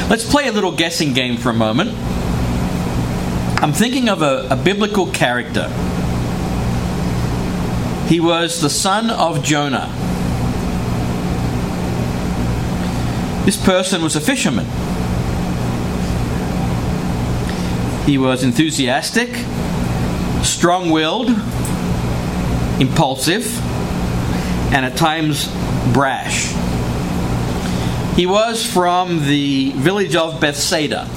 Let's play a little guessing game for a moment. I'm thinking of a biblical character. He was the son of Jonah. This person was a fisherman. He was enthusiastic, strong-willed, impulsive, and at times brash. He was from the village of Bethsaida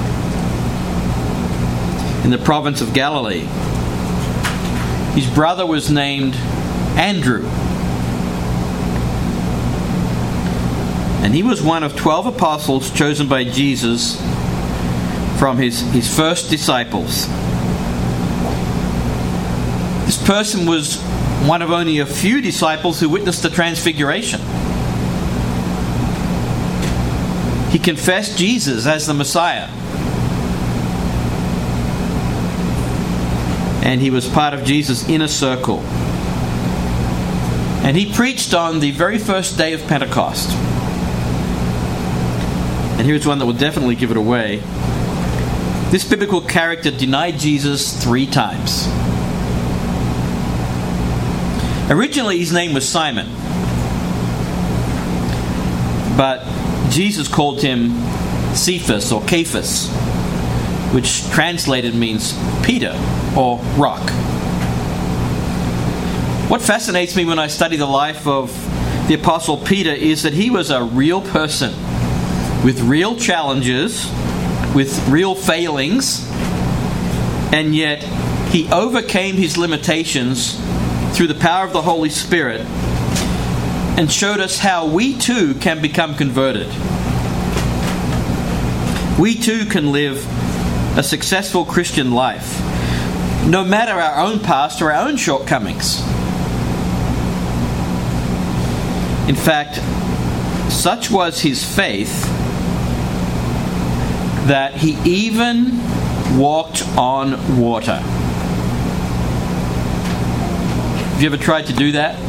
in the province of Galilee. His brother was named Andrew. And he was one of 12 apostles chosen by Jesus from his first disciples. This person was one of only a few disciples who witnessed the Transfiguration. He confessed Jesus as the Messiah. And he was part of Jesus' inner circle. And he preached on the very first day of Pentecost. And here's one that will definitely give it away. This biblical character denied Jesus 3 times. Originally, his name was Simon. But Jesus called him Cephas or Cephas, which translated means Peter or rock. What fascinates me when I study the life of the Apostle Peter is that he was a real person with real challenges, with real failings, and yet he overcame his limitations through the power of the Holy Spirit and showed us how we too can become converted. We too can live a successful Christian life, no matter our own past or our own shortcomings. In fact, such was his faith that he even walked on water. Have you ever tried to do that?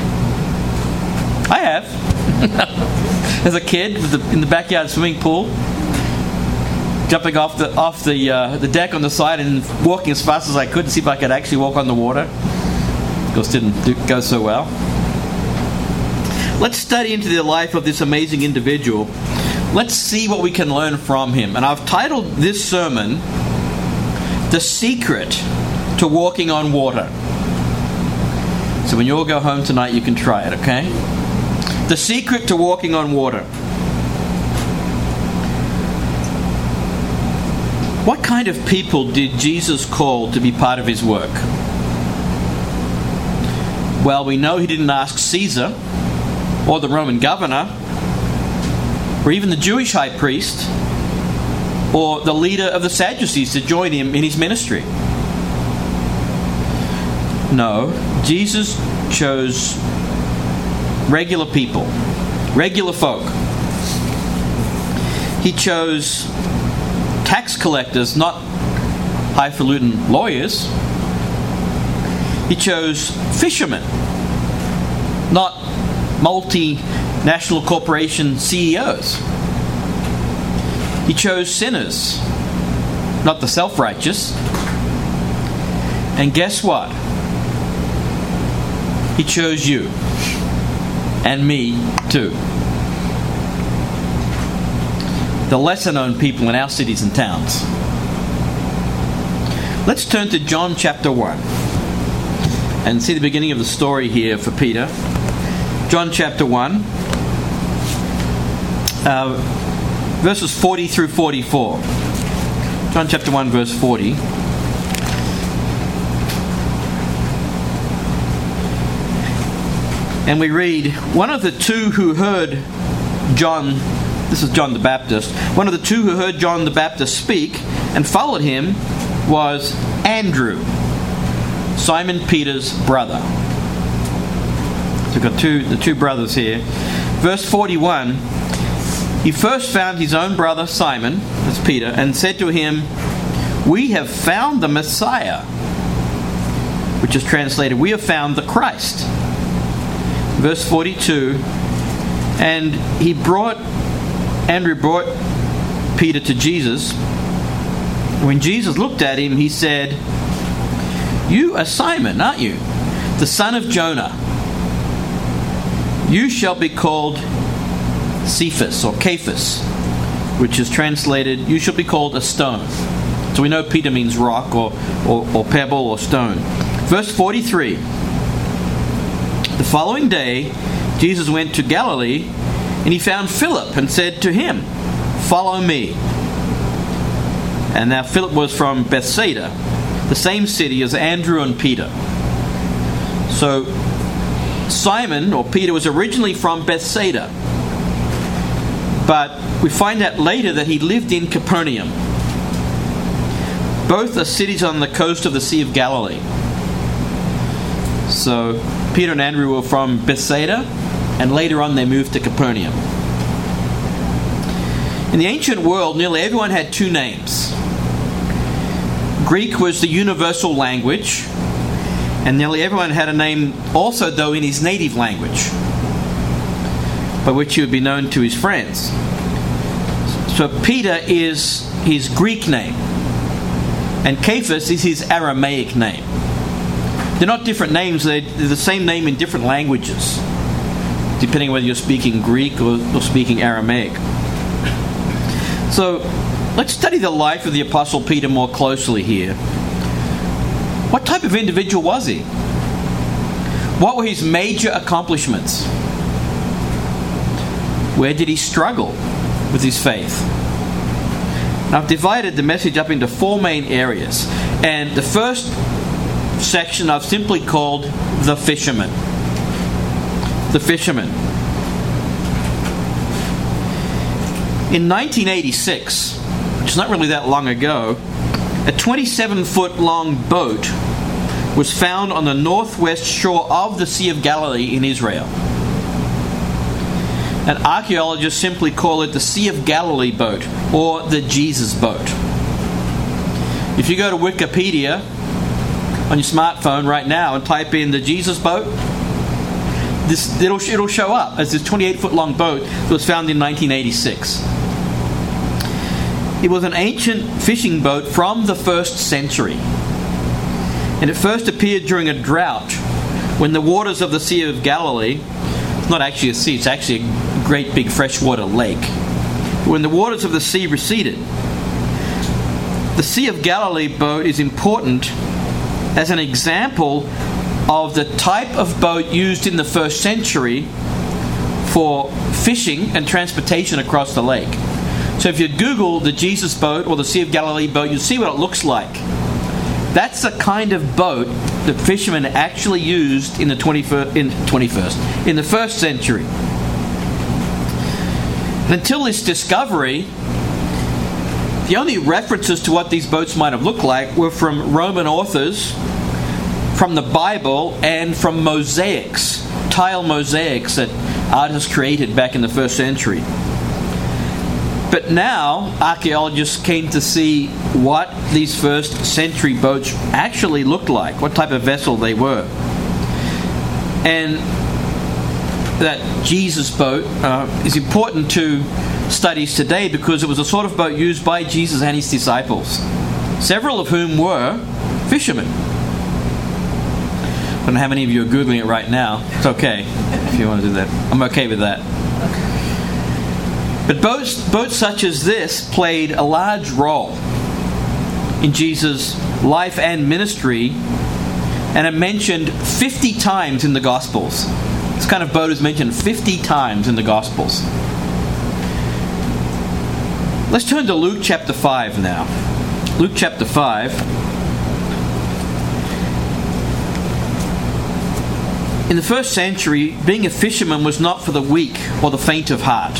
I have. As a kid, in the backyard swimming pool, jumping off the deck on the side and walking as fast as I could to see if I could actually walk on the water. Of course, didn't go so well. Let's study into the life of this amazing individual. Let's see what we can learn from him. And I've titled this sermon, The Secret to Walking on Water. So when you all go home tonight, you can try it, okay? The Secret to Walking on Water. What kind of people did Jesus call to be part of his work? Well, we know he didn't ask Caesar or the Roman governor or even the Jewish high priest or the leader of the Sadducees to join him in his ministry. No, Jesus chose regular people, regular folk. He chose tax collectors, not highfalutin lawyers. He chose fishermen, not multinational corporation CEOs. He chose sinners, not the self-righteous. And guess what? He chose you and me too. The lesser-known people in our cities and towns. Let's turn to John chapter 1 and see the beginning of the story here for Peter. John chapter 1, verses 40 through 44. John chapter 1, verse 40. And we read, one of the two who heard John, this is John the Baptist, one of the two who heard John the Baptist speak and followed him was Andrew, Simon Peter's brother. So we've got the two brothers here. Verse 41, he first found his own brother Simon, that's Peter, and said to him, "We have found the Messiah," which is translated, "We have found the Christ." Verse 42, and Andrew brought Peter to Jesus. When Jesus looked at him, he said, "You are Simon, aren't you? The son of Jonah. You shall be called Cephas or Cephas, which is translated, you shall be called a stone." So we know Peter means rock or pebble or stone. Verse 43. The following day, Jesus went to Galilee, and he found Philip and said to him, "Follow me." And now Philip was from Bethsaida, the same city as Andrew and Peter. So Simon, or Peter, was originally from Bethsaida. But we find out later that he lived in Capernaum. Both are cities on the coast of the Sea of Galilee. So Peter and Andrew were from Bethsaida, and later on they moved to Capernaum. In the ancient world, nearly everyone had two names. Greek was the universal language, and nearly everyone had a name also, though, in his native language, by which he would be known to his friends. So Peter is his Greek name, and Cephas is his Aramaic name. They're not different names, they're the same name in different languages, depending on whether you're speaking Greek or speaking Aramaic. So let's study the life of the Apostle Peter more closely here. What type of individual was he? What were his major accomplishments? Where did he struggle with his faith? Now, I've divided the message up into four main areas. And the first section I've simply called The Fisherman. The Fisherman. In 1986, which is not really that long ago, a 27-foot long boat was found on the northwest shore of the Sea of Galilee in Israel. And archaeologists simply call it the Sea of Galilee boat, or the Jesus boat. If you go to Wikipedia on your smartphone right now and type in the Jesus boat, it'll show up as this 28-foot long boat that was found in 1986. It was an ancient fishing boat from the 1st century. And it first appeared during a drought when the waters of the Sea of Galilee, it's not actually a sea, it's actually a great big freshwater lake. When the waters of the sea receded. The Sea of Galilee boat is important as an example of the type of boat used in the 1st century for fishing and transportation across the lake. So if you Google the Jesus boat or the Sea of Galilee boat, you'll see what it looks like. That's the kind of boat the fishermen actually used in the 1st century. And until this discovery, the only references to what these boats might have looked like were from Roman authors, from the Bible, and from mosaics, tile mosaics that artists created back in the 1st century. But now, archaeologists came to see what these 1st century boats actually looked like, what type of vessel they were. And that Jesus boat is important to studies today because it was a sort of boat used by Jesus and his disciples, several of whom were fishermen. I don't know how many of you are Googling it right now. It's okay if you want to do that. I'm okay with that. But boats such as this played a large role in Jesus' life and ministry, and are mentioned 50 times in the Gospels. This kind of boat is mentioned 50 times in the Gospels. Let's turn to Luke chapter 5 now. Luke chapter 5. In the 1st century, being a fisherman was not for the weak or the faint of heart.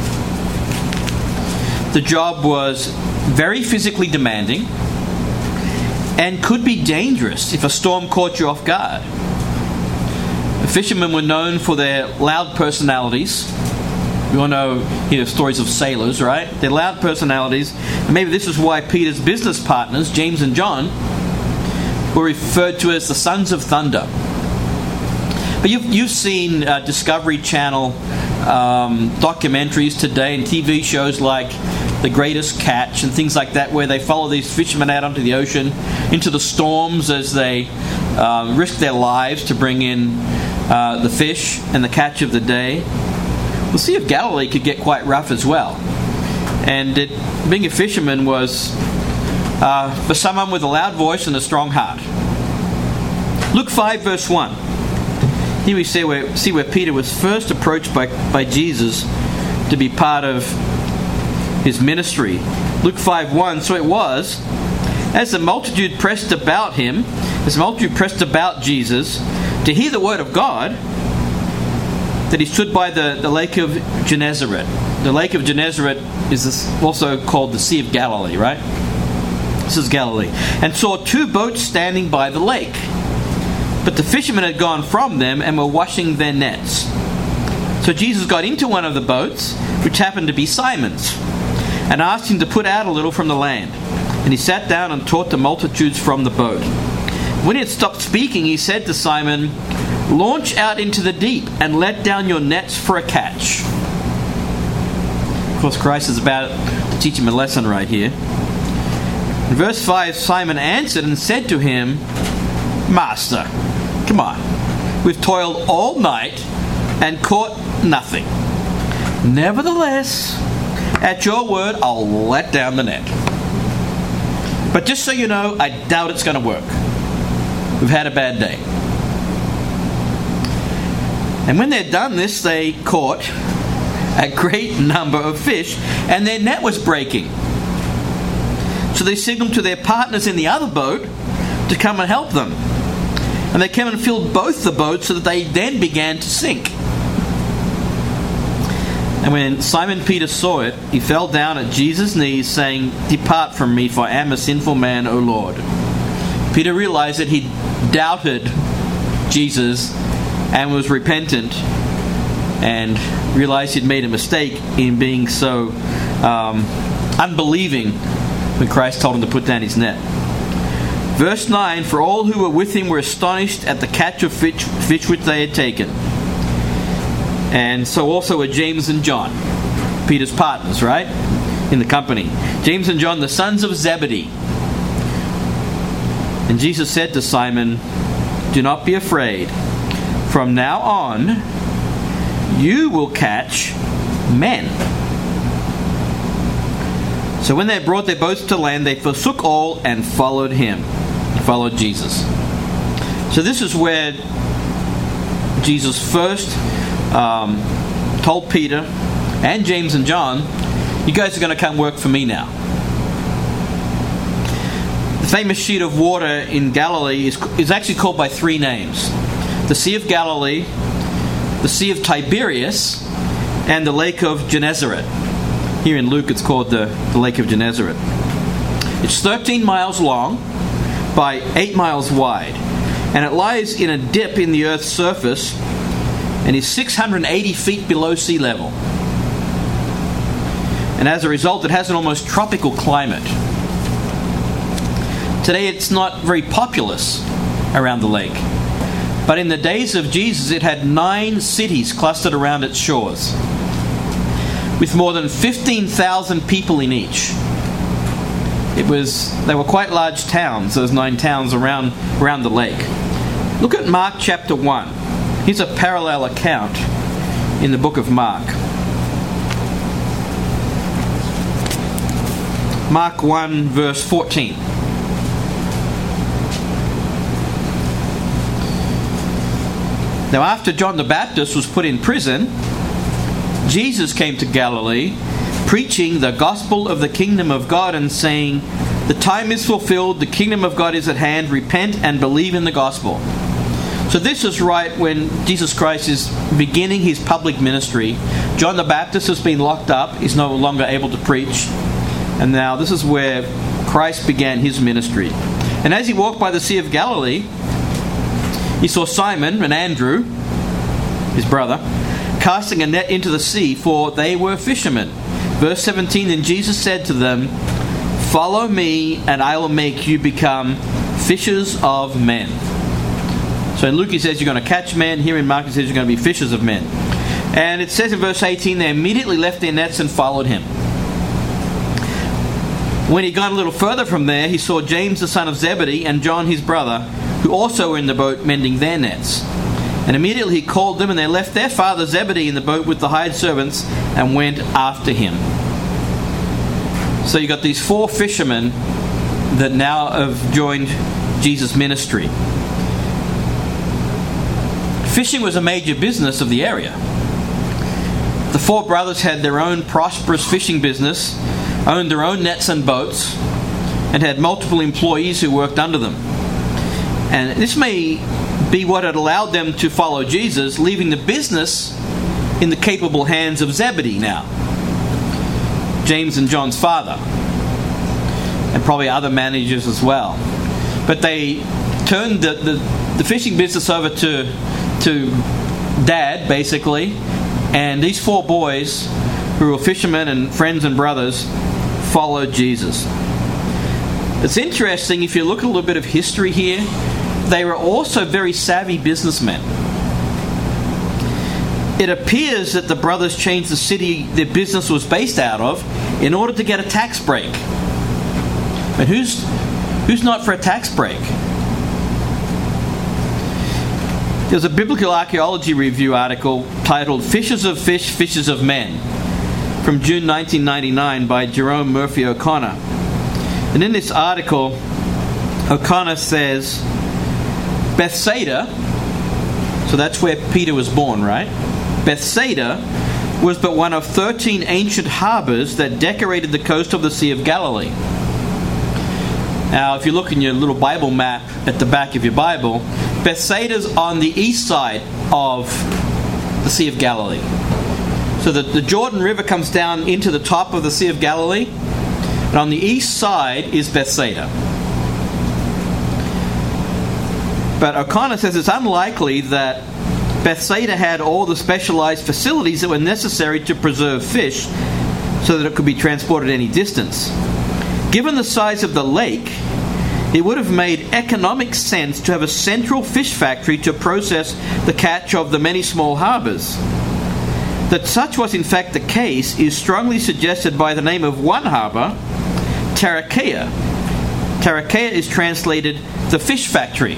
The job was very physically demanding and could be dangerous if a storm caught you off guard. The fishermen were known for their loud personalities. We all hear stories of sailors, right? Their loud personalities. And maybe this is why Peter's business partners, James and John, were referred to as the Sons of Thunder. But you've seen Discovery Channel documentaries today and TV shows like the greatest catch and things like that, where they follow these fishermen out onto the ocean, into the storms as they risk their lives to bring in the fish and the catch of the day. The Sea of Galilee could get quite rough as well. And being a fisherman was for someone with a loud voice and a strong heart. Luke 5 verse 1. Here we see where Peter was first approached by Jesus to be part of his ministry. Luke 5:1. So it was, as the multitude pressed about him, as the multitude pressed about Jesus to hear the word of God, that he stood by the lake of Gennesaret. The lake of Gennesaret is also called the Sea of Galilee, right? This is Galilee. And saw two boats standing by the lake. But the fishermen had gone from them and were washing their nets. So Jesus got into one of the boats, which happened to be Simon's, and asked him to put out a little from the land. And he sat down and taught the multitudes from the boat. When he had stopped speaking, he said to Simon, "Launch out into the deep and let down your nets for a catch." Of course, Christ is about to teach him a lesson right here. In verse 5, Simon answered and said to him, "Master, come on, we've toiled all night and caught nothing. Nevertheless, at your word, I'll let down the net. But just so you know, I doubt it's going to work. We've had a bad day." And when they'd done this, they caught a great number of fish, and their net was breaking. So they signaled to their partners in the other boat to come and help them. And they came and filled both the boats so that they then began to sink. And when Simon Peter saw it, he fell down at Jesus' knees, saying, "Depart from me, for I am a sinful man, O Lord." Peter realized that he doubted Jesus and was repentant, and realized he'd made a mistake in being so unbelieving when Christ told him to put down his net. Verse 9, for all who were with him were astonished at the catch of fish which they had taken. And so also were James and John, Peter's partners, right? In the company. James and John, the sons of Zebedee. And Jesus said to Simon, "Do not be afraid. From now on, you will catch men." So when they had brought their boats to land, they forsook all and followed him. Followed Jesus. So this is where Jesus first told Peter and James and John, "You guys are going to come work for me now." The famous sheet of water in Galilee is actually called by three names: the Sea of Galilee, the Sea of Tiberias, and the Lake of Gennesaret. Here in Luke it's called the Lake of Gennesaret. It's 13 miles long by 8 miles wide, and it lies in a dip in the earth's surface and is 680 feet below sea level. And as a result, it has an almost tropical climate. Today it's not very populous around the lake, but in the days of Jesus it had 9 cities clustered around its shores, with more than 15,000 people in each. They were quite large towns, those 9 towns around the lake. Look at Mark chapter 1. Here's a parallel account in the book of Mark. Mark 1 verse 14. Now after John the Baptist was put in prison, Jesus came to Galilee, preaching the gospel of the kingdom of God and saying, "The time is fulfilled, the kingdom of God is at hand, repent and believe in the gospel." So this is right when Jesus Christ is beginning his public ministry. John the Baptist has been locked up, he's no longer able to preach, and now this is where Christ began his ministry. And as he walked by the Sea of Galilee, he saw Simon and Andrew, his brother, casting a net into the sea, for they were fishermen. Verse 17, then Jesus said to them, "Follow me, and I will make you become fishers of men." So in Luke he says you're going to catch men. Here in Mark he says you're going to be fishers of men. And it says in verse 18, they immediately left their nets and followed him. When he got a little further from there, he saw James the son of Zebedee and John his brother, who also were in the boat mending their nets. And immediately he called them, and they left their father Zebedee in the boat with the hired servants and went after him. So you got these 4 fishermen that now have joined Jesus' ministry. Fishing was a major business of the area. The 4 brothers had their own prosperous fishing business, owned their own nets and boats, and had multiple employees who worked under them. And this may be what had allowed them to follow Jesus, leaving the business in the capable hands of Zebedee now, James and John's father, and probably other managers as well. But they turned the fishing business over to Dad, basically, and these 4 boys, who were fishermen and friends and brothers, followed Jesus. It's interesting, if you look at a little bit of history here, they were also very savvy businessmen. It appears that the brothers changed the city their business was based out of in order to get a tax break. And who's not for a tax break? There's a Biblical Archaeology Review article titled Fishers of Fish, Fishers of Men, from June 1999 by Jerome Murphy O'Connor. And in this article, O'Connor says, Bethsaida, so that's where Peter was born, right? Bethsaida was but one of 13 ancient harbours that decorated the coast of the Sea of Galilee. Now, if you look in your little Bible map at the back of your Bible, Bethsaida's on the east side of the Sea of Galilee. So the Jordan River comes down into the top of the Sea of Galilee, and on the east side is Bethsaida. But O'Connor says it's unlikely that Bethsaida had all the specialized facilities that were necessary to preserve fish so that it could be transported any distance. Given the size of the lake, it would have made economic sense to have a central fish factory to process the catch of the many small harbours. That such was in fact the case is strongly suggested by the name of one harbour, Tarichaea. Tarichaea is translated the fish factory.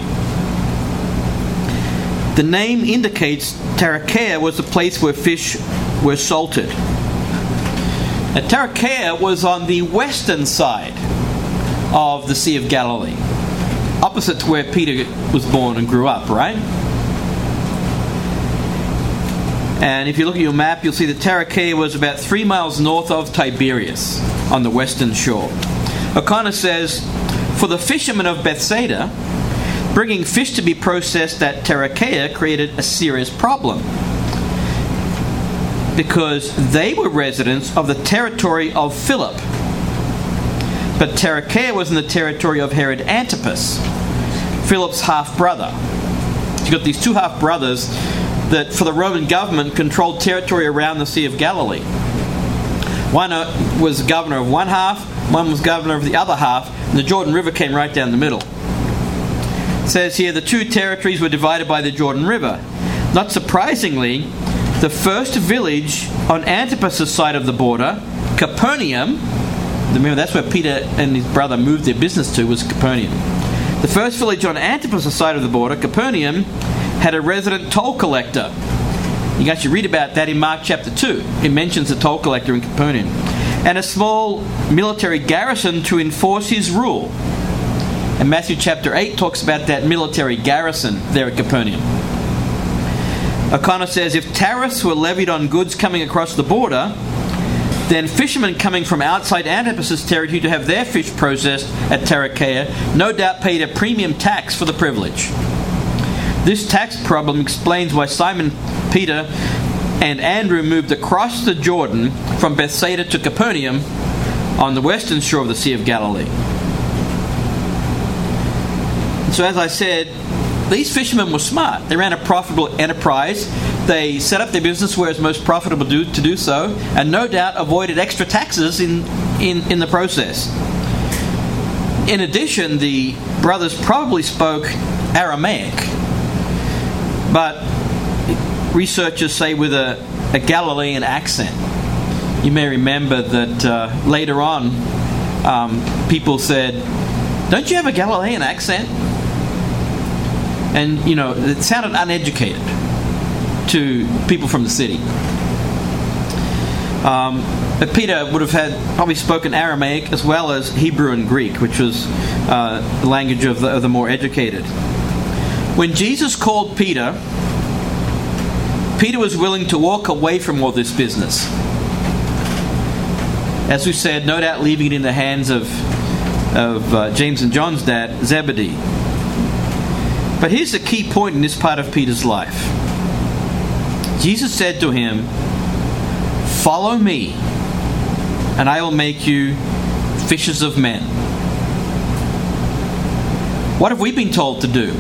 The name indicates Tarichaea was the place where fish were salted. Now, Tarichaea was on the western side of the Sea of Galilee, opposite to where Peter was born and grew up, right? And if you look at your map, you'll see that Tarichaea was about 3 miles north of Tiberias on the western shore. O'Connor says, for the fishermen of Bethsaida, bringing fish to be processed at Tarichaea created a serious problem, because they were residents of the territory of Philip. But Tarichaea was in the territory of Herod Antipas, Philip's half-brother. You've got these 2 half-brothers that, for the Roman government, controlled territory around the Sea of Galilee. One was governor of one half, one was governor of the other half, and the Jordan River came right down the middle. It says here the 2 territories were divided by the Jordan River. Not surprisingly, the first village on Antipas' side of the border, Capernaum, remember that's where Peter and his brother moved their business to, was Capernaum. The first village on Antipas' side of the border, Capernaum, had a resident toll collector. You can actually read about that in Mark chapter 2. It mentions the toll collector in Capernaum. And a small military garrison to enforce his rule. And Matthew chapter 8 talks about that military garrison there at Capernaum. O'Connor says, if tariffs were levied on goods coming across the border, then fishermen coming from outside Antipas' territory to have their fish processed at Tarichaea no doubt paid a premium tax for the privilege. This tax problem explains why Simon Peter and Andrew moved across the Jordan from Bethsaida to Capernaum on the western shore of the Sea of Galilee. So as I said, these fishermen were smart. They ran a profitable enterprise. They set up their business where it's most profitable to do so, and no doubt avoided extra taxes in the process. In addition, the brothers probably spoke Aramaic, but researchers say with a Galilean accent. You may remember that later on, people said, "Don't you have a Galilean accent?" And, it sounded uneducated to people from the city. But Peter would have probably spoken Aramaic as well as Hebrew and Greek, which was the language of the more educated. When Jesus called Peter, Peter was willing to walk away from all this business. As we said, no doubt leaving it in the hands of James and John's dad, Zebedee. But here's the key point in this part of Peter's life. Jesus said to him, "Follow me, and I will make you fishers of men." What have we been told to do?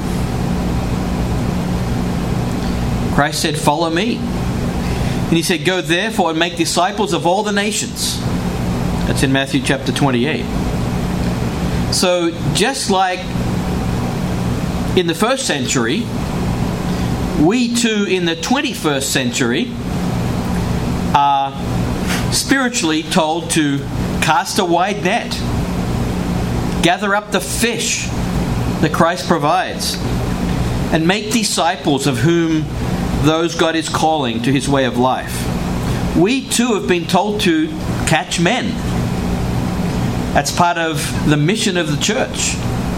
Christ said, "Follow me." And he said, "Go therefore and make disciples of all the nations." That's in Matthew chapter 28. So just like in the first century, we too in the 21st century are spiritually told to cast a wide net, gather up the fish that Christ provides, and make disciples of whom those God is calling to his way of life. We too have been told to catch men. That's part of the mission of the church.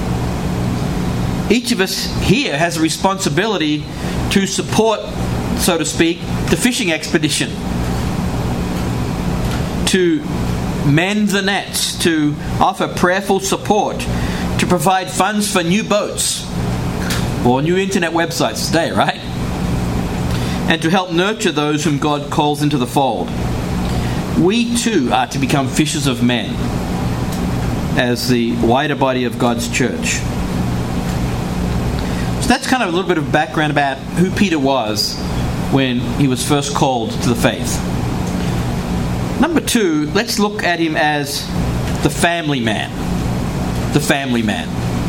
Each of us here has a responsibility to support, so to speak, the fishing expedition, to mend the nets, to offer prayerful support, to provide funds for new boats or new internet websites today, right? And to help nurture those whom God calls into the fold. We too are to become fishers of men as the wider body of God's church. So that's kind of a little bit of background about who Peter was when he was first called to the faith. Number two, let's look at him as the family man. The family man.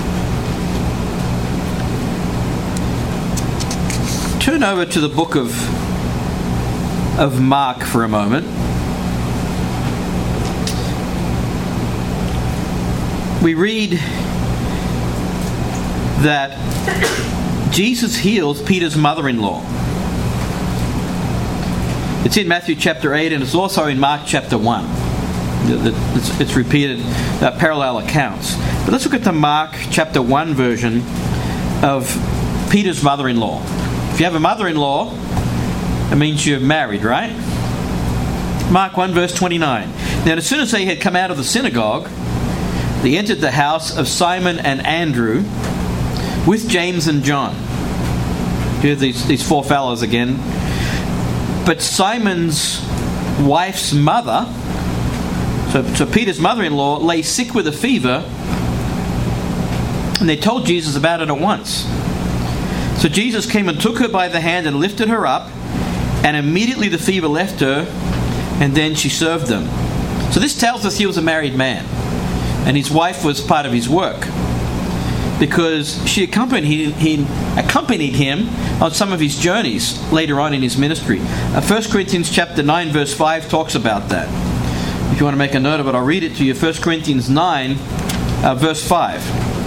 Turn over to the book of Mark for a moment. We read that Jesus heals Peter's mother-in-law. It's in Matthew chapter 8 and it's also in Mark chapter 1. It's repeated parallel accounts. But let's look at the Mark chapter 1 version of Peter's mother-in-law. If you have a mother-in-law, it means you're married, right? Mark 1 verse 29. Now as soon as they had come out of the synagogue, they entered the house of Simon and Andrew with James and John. Here are these four fellows again. But Simon's wife's mother, so Peter's mother-in-law, lay sick with a fever, and they told Jesus about it at once. So Jesus came and took her by the hand and lifted her up, and immediately the fever left her, and then she served them. So this tells us he was a married man, and his wife was part of his work, because she accompanied him on some of his journeys later on in his ministry. 1 Corinthians chapter 9 verse 5 talks about that. If you want to make a note of it, I'll read it to you. 1 Corinthians 9 verse 5.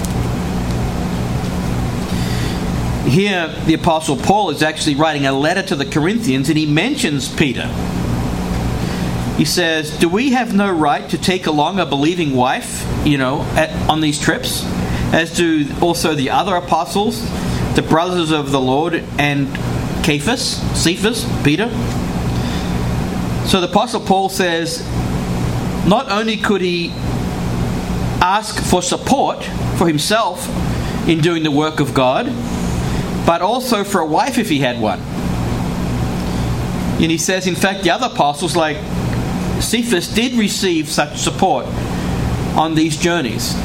Here the Apostle Paul is actually writing a letter to the Corinthians, and he mentions Peter. He says, "Do we have no right to take along a believing wife, on these trips? As do also the other apostles, the brothers of the Lord, and Cephas, Peter." So the Apostle Paul says, not only could he ask for support for himself in doing the work of God, but also for a wife if he had one. And he says, in fact, the other apostles like Cephas did receive such support on these journeys.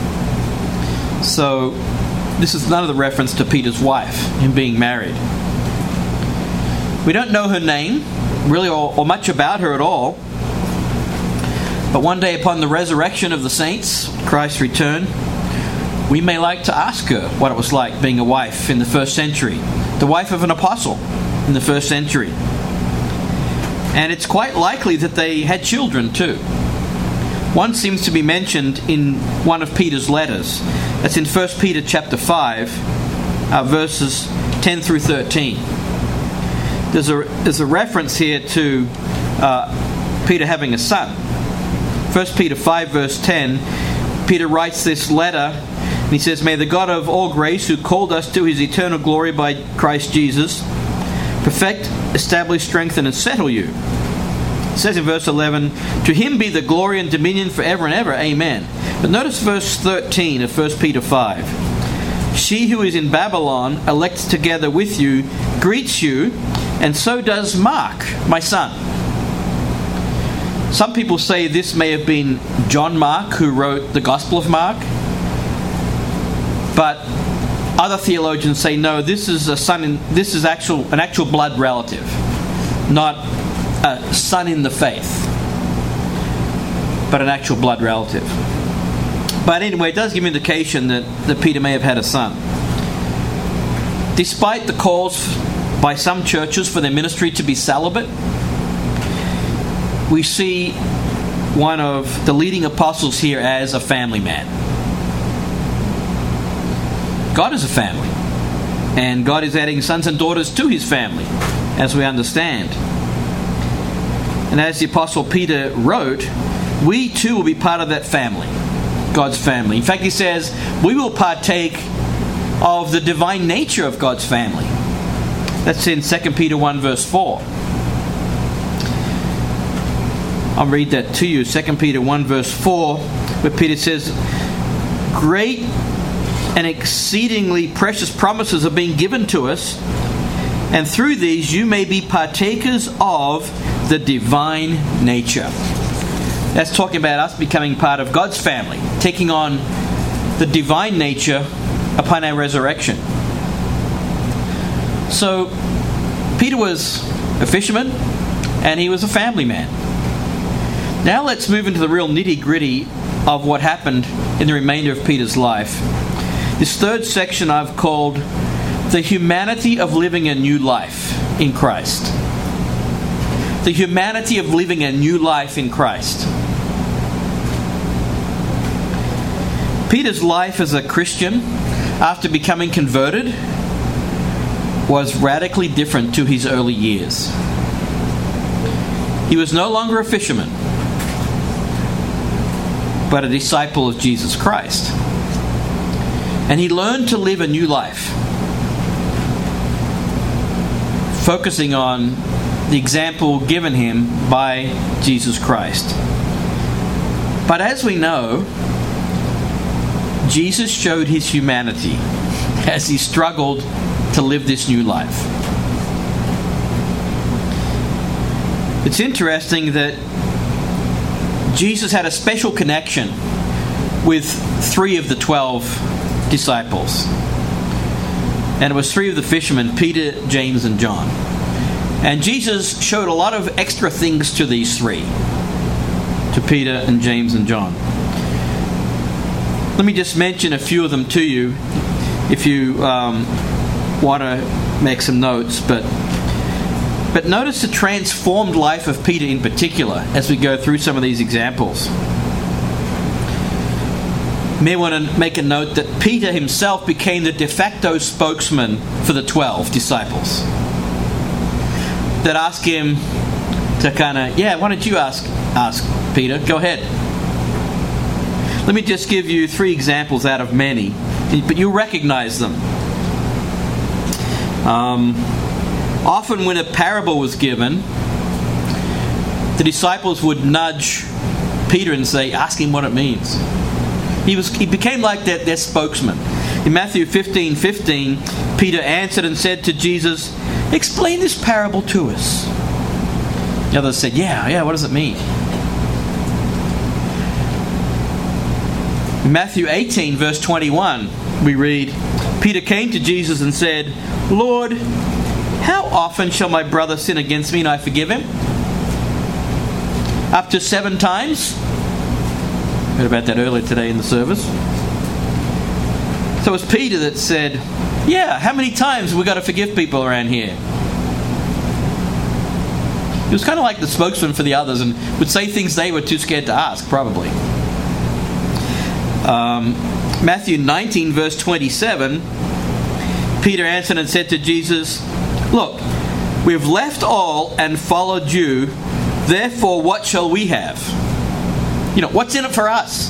So this is another reference to Peter's wife, him being married. We don't know her name, really, or much about her at all. But one day upon the resurrection of the saints, Christ's return, we may like to ask her what it was like being a wife in the first century, the wife of an apostle in the first century. And it's quite likely that they had children too. One seems to be mentioned in one of Peter's letters. That's in 1 Peter chapter 5, verses 10 through 13. There's a reference here to Peter having a son. 1 Peter 5 verse 10, Peter writes this letter, and he says, "May the God of all grace, who called us to his eternal glory by Christ Jesus, perfect, establish, strengthen, and settle you." It says in verse 11, "To him be the glory and dominion forever and ever. Amen." But notice verse 13 of 1 Peter 5. "She who is in Babylon, elect together with you, greets you, and so does Mark, my son." Some people say this may have been John Mark who wrote the Gospel of Mark. But other theologians say no, this is an actual blood relative, not a son in the faith, but an actual blood relative. But anyway, it does give indication that Peter may have had a son. Despite the calls by some churches for their ministry to be celibate, we see one of the leading apostles here as a family man. God is a family, and God is adding sons and daughters to his family, as we understand. And as the Apostle Peter wrote, we too will be part of that family, God's family. In fact, he says, we will partake of the divine nature of God's family. That's in 2 Peter 1 verse 4. I'll read that to you. 2 Peter 1 verse 4, where Peter says, "Great and exceedingly precious promises are being given to us, and through these you may be partakers of the divine nature." That's talking about us becoming part of God's family, taking on the divine nature upon our resurrection. So, Peter was a fisherman, and he was a family man. Now let's move into the real nitty-gritty of what happened in the remainder of Peter's life. This third section I've called the humanity of living a new life in Christ. The humanity of living a new life in Christ. Peter's life as a Christian, after becoming converted, was radically different to his early years. He was no longer a fisherman, but a disciple of Jesus Christ. And he learned to live a new life, focusing on the example given him by Jesus Christ. But as we know, Jesus showed his humanity as he struggled to live this new life. It's interesting that Jesus had a special connection with 3 of the 12 disciples. And it was 3 of the fishermen, Peter, James, and John. And Jesus showed a lot of extra things to these 3, to Peter and James and John. Let me just mention a few of them to you if you want to make some notes. But notice the transformed life of Peter in particular as we go through some of these examples. You may want to make a note that Peter himself became the de facto spokesman for the 12 disciples. That asked him to why don't you ask Peter? Go ahead. Let me just give you 3 examples out of many, but you'll recognize them. Often when a parable was given, the disciples would nudge Peter and say, ask him what it means. He became like their spokesman. In Matthew 15:15, Peter answered and said to Jesus, "Explain this parable to us." The others said, yeah, what does it mean? In Matthew 18, verse 21, we read, Peter came to Jesus and said, "Lord, how often shall my brother sin against me and I forgive him? Up to 7 times? Heard about that earlier today in the service. So it was Peter that said, yeah, how many times have we got to forgive people around here? He was kind of like the spokesman for the others and would say things they were too scared to ask, probably. Matthew 19, verse 27, Peter answered and said to Jesus, "Look, we've left all and followed you. Therefore, what shall we have?" What's in it for us?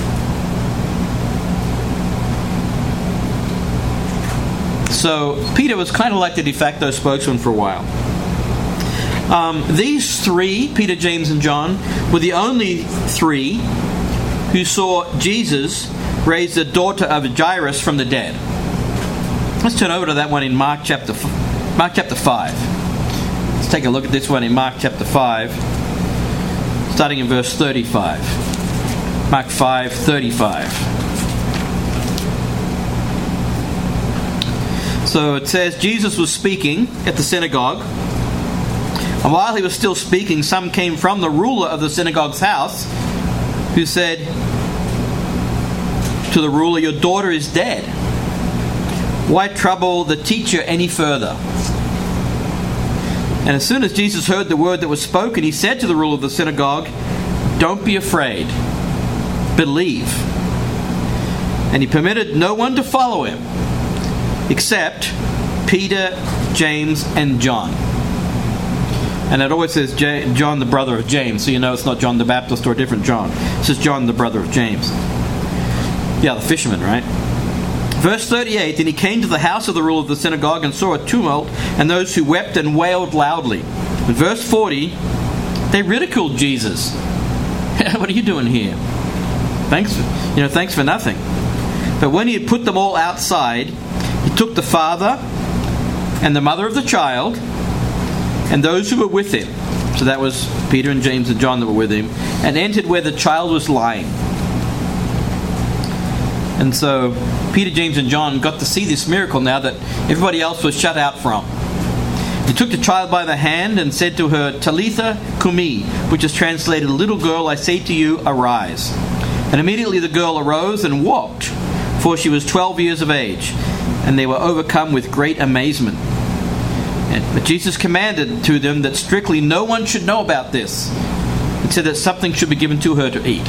So Peter was kind of like the de facto spokesman for a while. These three, Peter, James, and John, were the only three who saw Jesus raise the daughter of Jairus from the dead. Let's turn over to that one in Mark chapter 5. Let's take a look at this one in Mark chapter 5, starting in verse 35. Mark 5:35. So it says, Jesus was speaking at the synagogue, and while he was still speaking, some came from the ruler of the synagogue's house, who said to the ruler, "Your daughter is dead. Why trouble the teacher any further?" And as soon as Jesus heard the word that was spoken, he said to the ruler of the synagogue, "Don't be afraid. Believe." And he permitted no one to follow him except Peter, James, and John. And it always says John, the brother of James, so you know it's not John the Baptist or a different John. It says John, the brother of James. Yeah, the fisherman, right? Verse 38, "And he came to the house of the ruler of the synagogue and saw a tumult and those who wept and wailed loudly." In verse 40, they ridiculed Jesus. "What are you doing here? Thanks for nothing." But when he had put them all outside, he took the father and the mother of the child and those who were with him, so that was Peter and James and John that were with him, and entered where the child was lying. And so Peter, James, and John got to see this miracle now that everybody else was shut out from. He took the child by the hand and said to her, "Talitha cumi," which is translated, "Little girl, I say to you, arise." And immediately the girl arose and walked, for she was 12 years of age, and they were overcome with great amazement. But Jesus commanded to them that strictly no one should know about this, and said that something should be given to her to eat.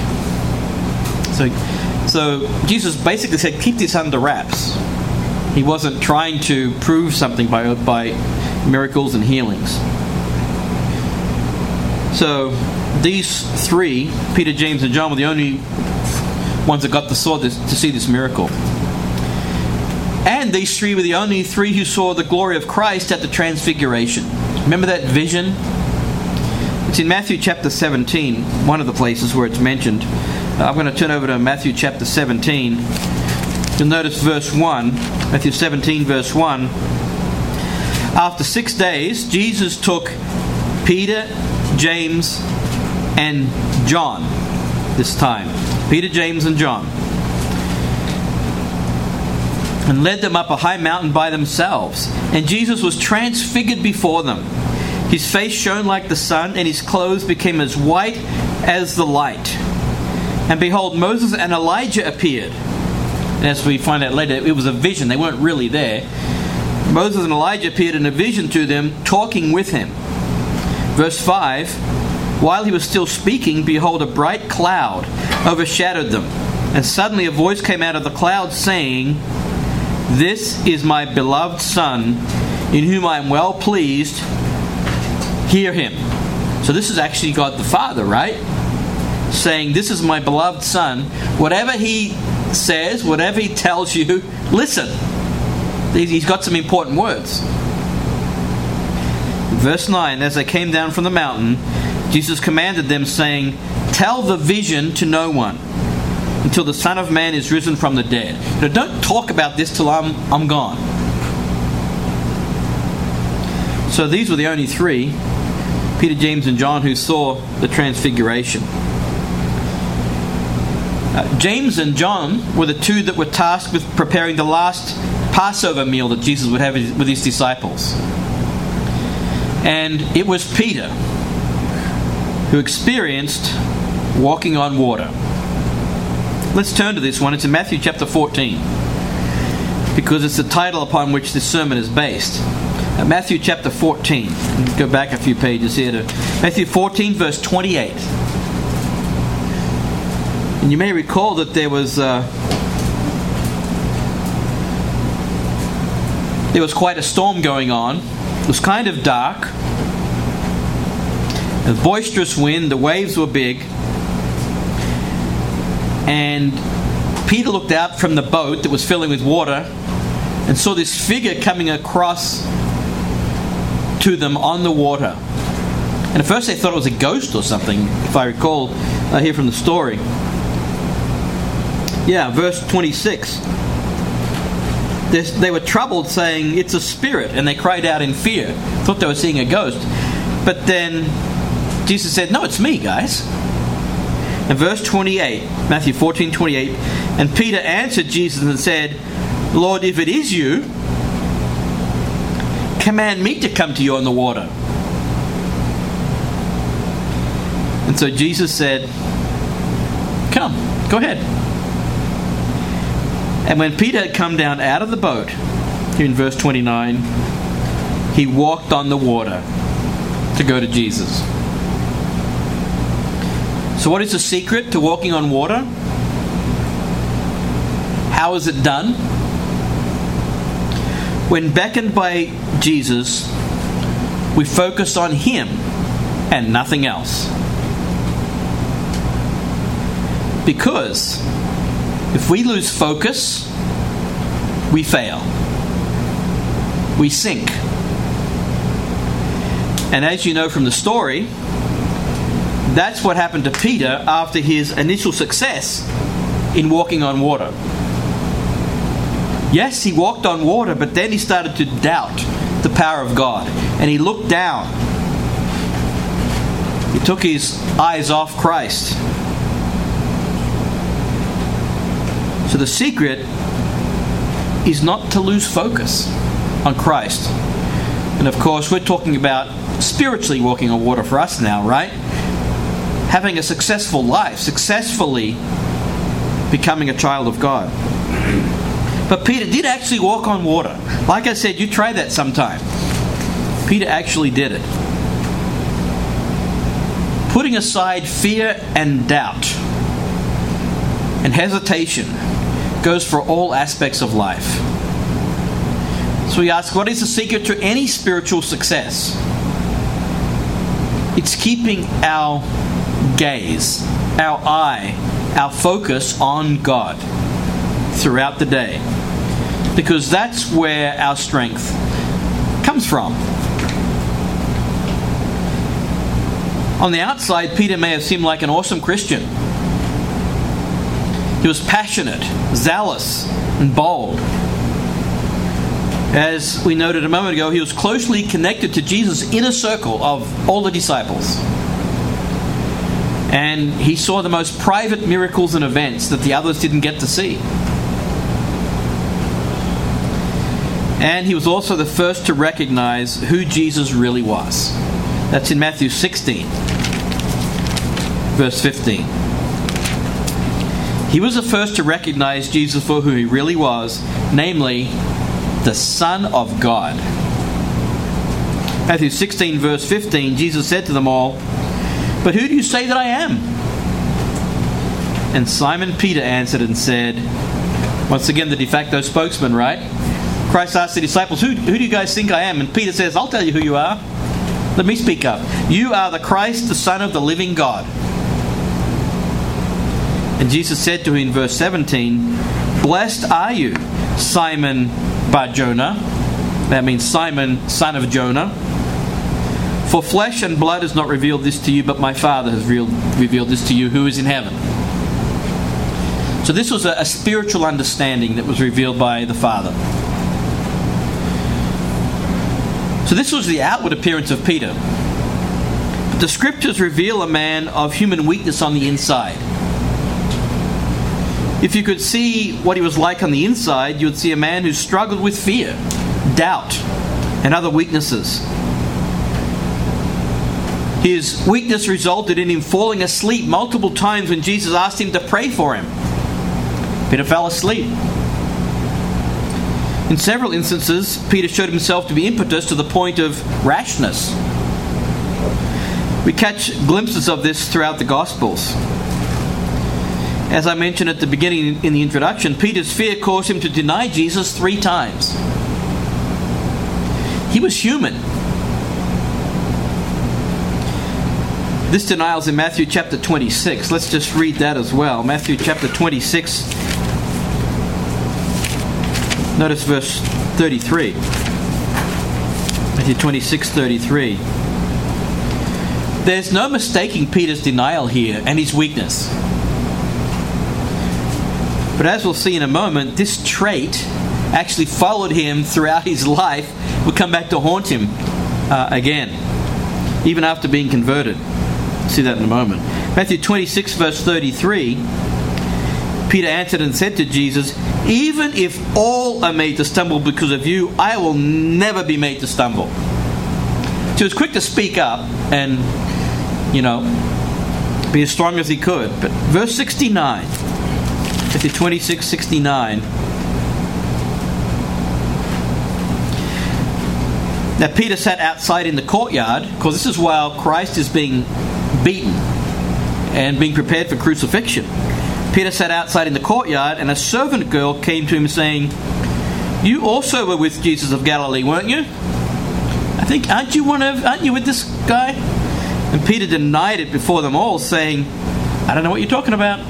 So Jesus basically said, keep this under wraps. He wasn't trying to prove something by miracles and healings. So these three, Peter, James, and John, were the only ones that got to see this miracle. And these three were the only three who saw the glory of Christ at the Transfiguration. Remember that vision? It's in Matthew chapter 17, one of the places where it's mentioned. I'm going to turn over to Matthew chapter 17. You'll notice verse 1, Matthew 17 verse 1. After 6 days, Jesus took Peter, James, and John this time. Peter, James, and John. And led them up a high mountain by themselves. And Jesus was transfigured before them. His face shone like the sun, and his clothes became as white as the light. And behold, Moses and Elijah appeared. And as we find out later, it was a vision. They weren't really there. Moses and Elijah appeared in a vision to them, talking with him. Verse 5, while he was still speaking, behold, a bright cloud overshadowed them. And suddenly a voice came out of the cloud saying, "This is my beloved Son, in whom I am well pleased. Hear him." So this is actually God the Father, right? Saying, this is my beloved Son. Whatever he says, whatever he tells you, listen. He's got some important words. Verse 9, as they came down from the mountain, Jesus commanded them, saying, "Tell the vision to no one until the Son of Man is risen from the dead." Don't talk about this till I'm gone. So these were the only three, Peter, James, and John, who saw the Transfiguration. James and John were the two that were tasked with preparing the last Passover meal that Jesus would have with his disciples. And it was Peter who experienced walking on water. Let's turn to this one. It's in Matthew chapter 14, because it's the title upon which this sermon is based. Matthew chapter 14. Go back a few pages here to Matthew 14 verse 28. And you may recall that there was quite a storm going on. It was kind of dark. A boisterous wind, the waves were big. And Peter looked out from the boat that was filling with water and saw this figure coming across to them on the water. And at first they thought it was a ghost or something, if I recall here from the story. Yeah, verse 26. They were troubled, saying, "It's a spirit," and they cried out in fear. Thought they were seeing a ghost. But then Jesus said, "No, it's me, guys." And verse 28, Matthew 14:28, and Peter answered Jesus and said, "Lord, if it is you, command me to come to you on the water." And so Jesus said, "Come, go ahead." And when Peter had come down out of the boat, here in verse 29, he walked on the water to go to Jesus. So what is the secret to walking on water? How is it done? When beckoned by Jesus, we focus on Him and nothing else. Because if we lose focus, we fail. We sink. And as you know from the story, that's what happened to Peter after his initial success in walking on water. Yes, he walked on water, but then he started to doubt the power of God. And he looked down. He took his eyes off Christ. So the secret is not to lose focus on Christ. And of course, we're talking about spiritually walking on water for us now, right? Having a successful life, successfully becoming a child of God. But Peter did actually walk on water. Like I said, you try that sometime. Peter actually did it. Putting aside fear and doubt and hesitation goes for all aspects of life. So we ask, what is the secret to any spiritual success? It's keeping our gaze, our eye, our focus on God throughout the day. Because that's where our strength comes from. On the outside, Peter may have seemed like an awesome Christian. He was passionate, zealous, and bold. As we noted a moment ago, he was closely connected to Jesus' inner circle of all the disciples. And he saw the most private miracles and events that the others didn't get to see. And he was also the first to recognize who Jesus really was. That's in Matthew 16, verse 15. He was the first to recognize Jesus for who he really was, namely, the Son of God. Matthew 16, verse 15, Jesus said to them all, "But who do you say that I am?" And Simon Peter answered and said, once again the de facto spokesman, right? Christ asked the disciples, who do you guys think I am? And Peter says, "I'll tell you who you are. Let me speak up. You are the Christ, the Son of the living God." And Jesus said to him in verse 17, "Blessed are you, Simon Bar-Jonah." That means Simon, son of Jonah. "For flesh and blood has not revealed this to you, but my Father has revealed this to you who is in heaven." So this was a spiritual understanding that was revealed by the Father. So this was the outward appearance of Peter. But the Scriptures reveal a man of human weakness on the inside. If you could see what he was like on the inside, you would see a man who struggled with fear, doubt, and other weaknesses. His weakness resulted in him falling asleep multiple times when Jesus asked him to pray for him. Peter fell asleep. In several instances, Peter showed himself to be impetuous to the point of rashness. We catch glimpses of this throughout the Gospels. As I mentioned at the beginning in the introduction, Peter's fear caused him to deny Jesus 3 times. He was human. This denial is in Matthew chapter 26. Let's just read that as well. Matthew chapter 26. Notice verse 33. Matthew 26:33. There's no mistaking Peter's denial here and his weakness. But as we'll see in a moment, this trait actually followed him throughout his life, would come back to haunt him again, even after being converted. We'll see that in a moment. Matthew 26 verse 33, Peter answered and said to Jesus, "Even if all are made to stumble because of you, I will never be made to stumble." So he was quick to speak up and, be as strong as he could. But verse 69, Matthew 26:69. Now Peter sat outside in the courtyard, because this is while Christ is being beaten and being prepared for crucifixion. Peter sat outside in the courtyard, and a servant girl came to him saying, "You also were with Jesus of Galilee, weren't you? Aren't you with this guy?" And Peter denied it before them all, saying, "I don't know what you're talking about."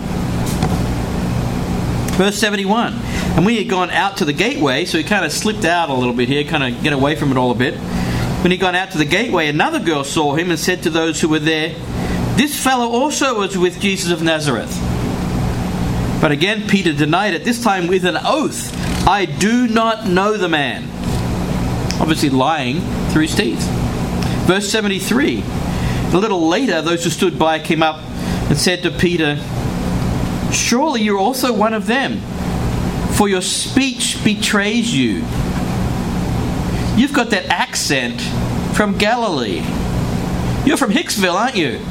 Verse 71. And when he had gone out to the gateway, so he kind of slipped out a little bit here, kind of get away from it all a bit. When he had gone out to the gateway, another girl saw him and said to those who were there, "This fellow also was with Jesus of Nazareth." But again Peter denied it, this time with an oath, "I do not know the man." Obviously lying through his teeth. Verse 73. A little later, those who stood by came up and said to Peter, "Surely you're also one of them, for your speech betrays you. You've got that accent from Galilee. You're from Hicksville, aren't you?"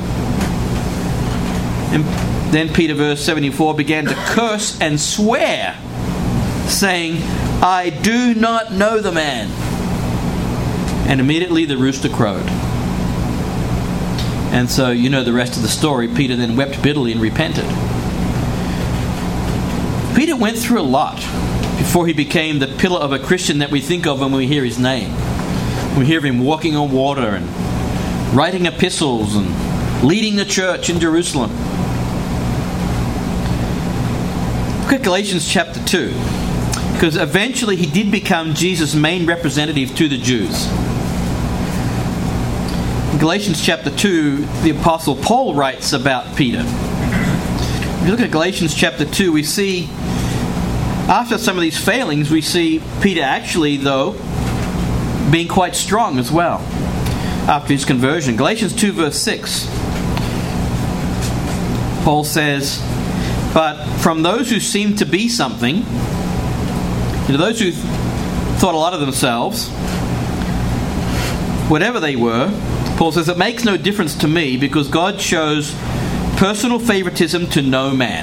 And then Peter, verse 74, began to curse and swear, saying, "I do not know the man." And immediately the rooster crowed. And so you know the rest of the story. Peter then wept bitterly and repented. Peter went through a lot before he became the pillar of a Christian that we think of when we hear his name. We hear of him walking on water and writing epistles and leading the church in Jerusalem. Look at Galatians chapter 2, because eventually he did become Jesus' main representative to the Jews. In Galatians chapter 2, the Apostle Paul writes about Peter. If you look at Galatians chapter 2, we see, after some of these failings, we see Peter actually, though, being quite strong as well after his conversion. Galatians 2 verse 6, Paul says, "But from those who seem to be something," those who thought a lot of themselves, whatever they were, Paul says, "It makes no difference to me, because God shows personal favoritism to no man.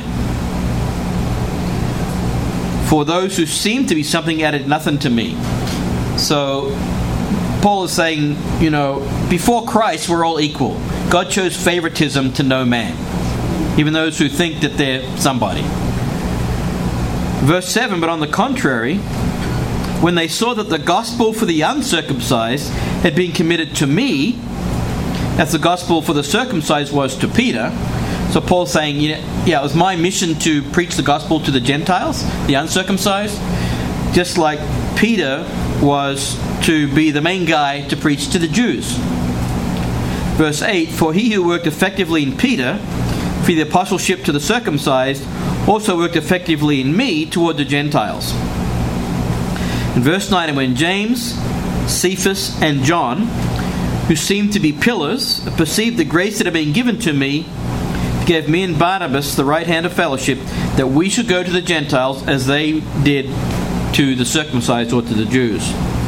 For those who seem to be something added nothing to me." So Paul is saying, before Christ we're all equal. God shows favoritism to no man, even those who think that they're somebody. Verse 7, "But on the contrary, when they saw that the gospel for the uncircumcised had been committed to me, as the gospel for the circumcised was to Peter." So Paul's saying, it was my mission to preach the gospel to the Gentiles, the uncircumcised, just like Peter was to be the main guy to preach to the Jews. Verse 8, "For he who worked effectively in Peter for the apostleship to the circumcised also worked effectively in me toward the Gentiles." In verse 9, "And when James, Cephas, and John, who seemed to be pillars, perceived the grace that had been given to me, he gave me and Barnabas the right hand of fellowship, that we should go to the Gentiles as they did to the circumcised or to the Jews."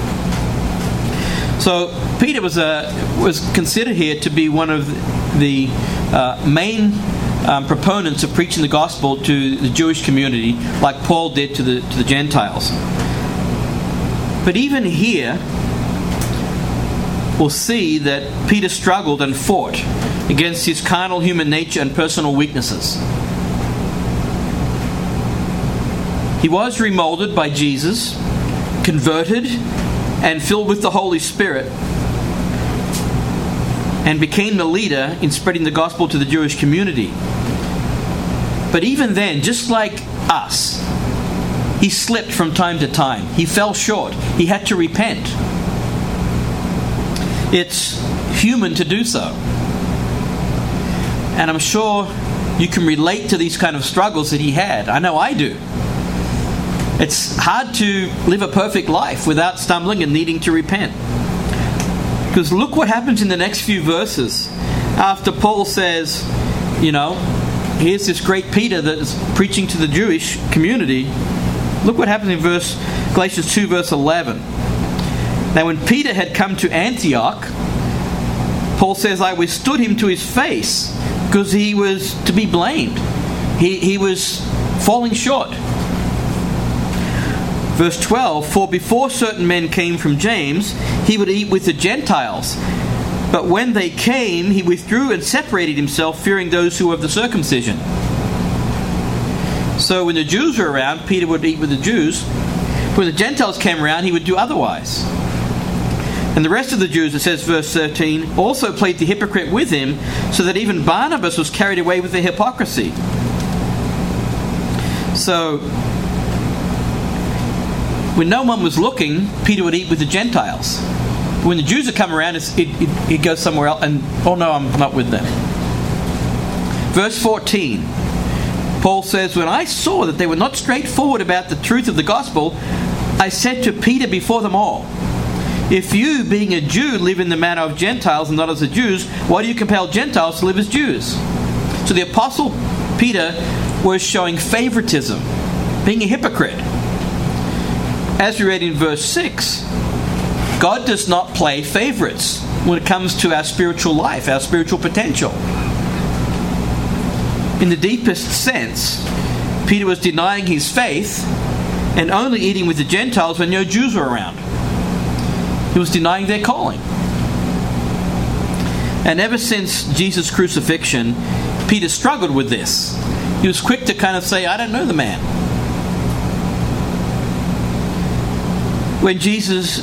So Peter was considered here to be one of the main proponents of preaching the gospel to the Jewish community, like Paul did to the Gentiles. But even here, we'll see that Peter struggled and fought against his carnal human nature and personal weaknesses. He was remolded by Jesus, converted, and filled with the Holy Spirit, and became the leader in spreading the gospel to the Jewish community. But even then, just like us, he slipped from time to time. He fell short. He had to repent. It's human to do so. And I'm sure you can relate to these kind of struggles that he had. I know I do. It's hard to live a perfect life without stumbling and needing to repent. Because look what happens in the next few verses. After Paul says, here's this great Peter that is preaching to the Jewish community. Look what happens in Galatians 2 verse 11. Now when Peter had come to Antioch, Paul says, I withstood him to his face because he was to be blamed. He was falling short. Verse 12, for before certain men came from James, he would eat with the Gentiles. But when they came, he withdrew and separated himself, fearing those who were of the circumcision. So when the Jews were around, Peter would eat with the Jews. When the Gentiles came around, he would do otherwise. And the rest of the Jews, it says verse 13, also played the hypocrite with him, so that even Barnabas was carried away with their hypocrisy. So when no one was looking, Peter would eat with the Gentiles. When the Jews would come around, he'd go somewhere else and, oh no, I'm not with them. Verse 14, Paul says, when I saw that they were not straightforward about the truth of the gospel, I said to Peter before them all, if you, being a Jew, live in the manner of Gentiles and not as the Jews, why do you compel Gentiles to live as Jews? So the Apostle Peter was showing favoritism, being a hypocrite. As we read in verse 6, God does not play favorites when it comes to our spiritual life, our spiritual potential. In the deepest sense, Peter was denying his faith and only eating with the Gentiles when no Jews were around. He was denying their calling. And ever since Jesus' crucifixion, Peter struggled with this. He was quick to kind of say, I don't know the man. When Jesus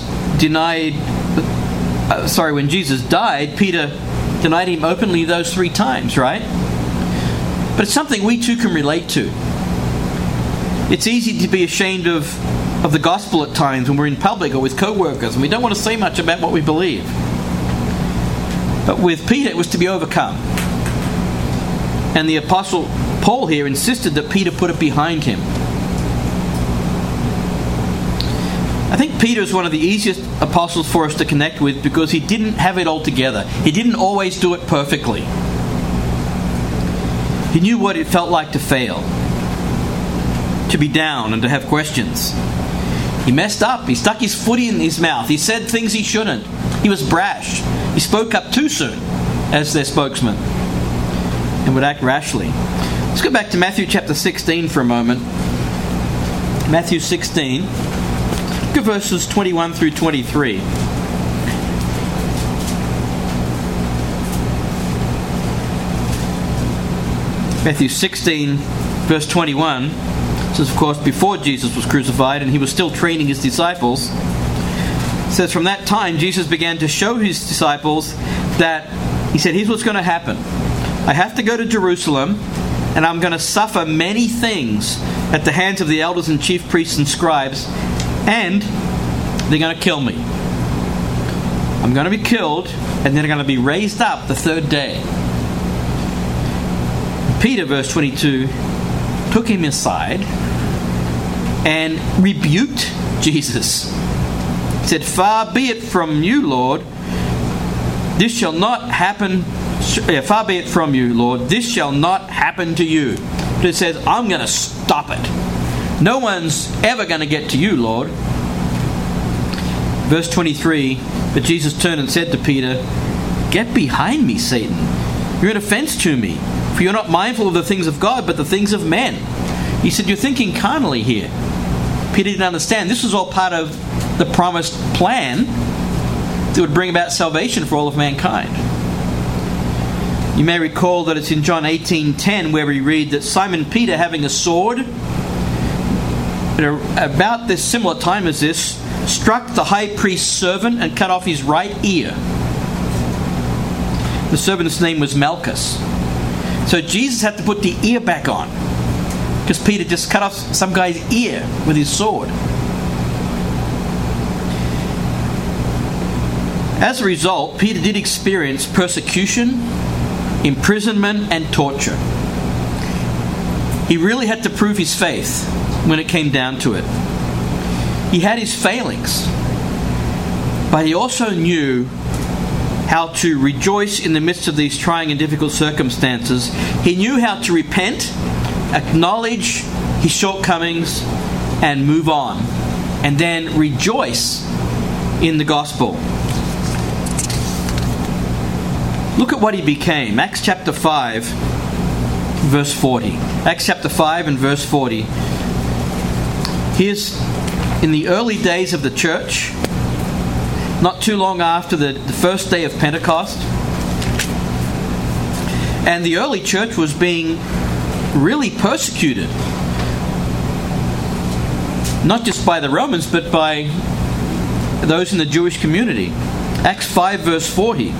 died, Peter denied him openly those 3 times, right? But it's something we too can relate to. It's easy to be ashamed of the gospel at times when we're in public or with co-workers and we don't want to say much about what we believe. But with Peter, it was to be overcome. And the Apostle Paul here insisted that Peter put it behind him. I think Peter is one of the easiest apostles for us to connect with because he didn't have it all together. He didn't always do it perfectly. He knew what it felt like to fail, to be down and to have questions. He messed up. He stuck his foot in his mouth. He said things he shouldn't. He was brash. He spoke up too soon as their spokesman and would act rashly. Let's go back to Matthew chapter 16 for a moment. Matthew 16. Look at verses 21 through 23. Matthew 16, verse 21. This is, of course, before Jesus was crucified and he was still training his disciples. It says, from that time, Jesus began to show his disciples that, he said, here's what's going to happen. I have to go to Jerusalem and I'm going to suffer many things at the hands of the elders and chief priests and scribes, and they're going to kill me. I'm going to be killed, and then I'm going to be raised up the 3rd day. Peter, verse 22, took him aside and rebuked Jesus. He said, far be it from you, Lord. This shall not happen. Far be it from you, Lord. This shall not happen to you. But it says, I'm going to stop it. No one's ever going to get to you, Lord. Verse 23, but Jesus turned and said to Peter, get behind me, Satan. You're an offense to me, for you're not mindful of the things of God, but the things of men. He said, you're thinking carnally here. Peter didn't understand. This was all part of the promised plan that would bring about salvation for all of mankind. You may recall that it's in John 18:10 where we read that Simon Peter, having a sword, about this similar time as this, struck the high priest's servant and cut off his right ear. The servant's name was Malchus. So Jesus had to put the ear back on, because Peter just cut off some guy's ear with his sword. As a result, Peter did experience persecution, imprisonment, and torture. He really had to prove his faith when it came down to it. He had his failings, but he also knew how to rejoice in the midst of these trying and difficult circumstances. He knew how to repent, acknowledge his shortcomings, and move on, and then rejoice in the gospel. Look at what he became. Acts chapter 5, verse 40. Acts chapter 5 and verse 40. Here's in the early days of the church, not too long after the first day of Pentecost. And the early church was being really persecuted. Not just by the Romans, but by those in the Jewish community. Acts 5 verse 40.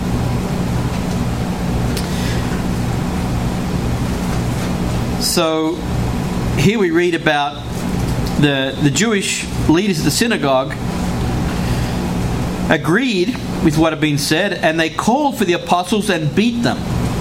So here we read about the Jewish leaders of the synagogue agreed with what had been said, and they called for the apostles and beat them,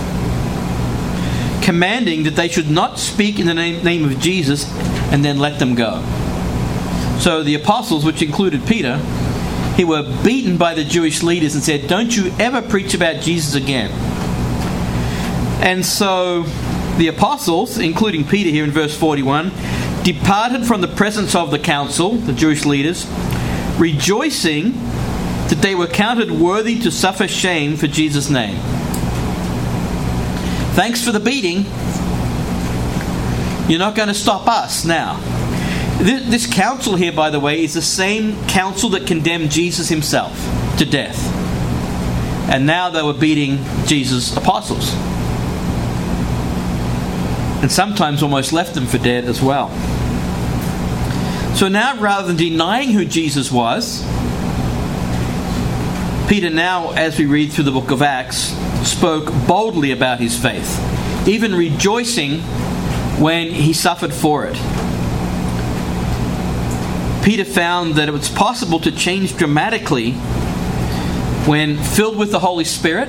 commanding that they should not speak in the name of Jesus, and then let them go. So the apostles, which included Peter, he were beaten by the Jewish leaders and said, "Don't you ever preach about Jesus again." And so the apostles, including Peter here in verse 41, departed from the presence of the council, the Jewish leaders, rejoicing that they were counted worthy to suffer shame for Jesus' name. Thanks for the beating. You're not going to stop us now. This council here, by the way, is the same council that condemned Jesus himself to death. And now they were beating Jesus' apostles. And sometimes almost left them for dead as well. So now, rather than denying who Jesus was, Peter now, as we read through the book of Acts, spoke boldly about his faith, even rejoicing when he suffered for it. Peter found that it was possible to change dramatically when filled with the Holy Spirit,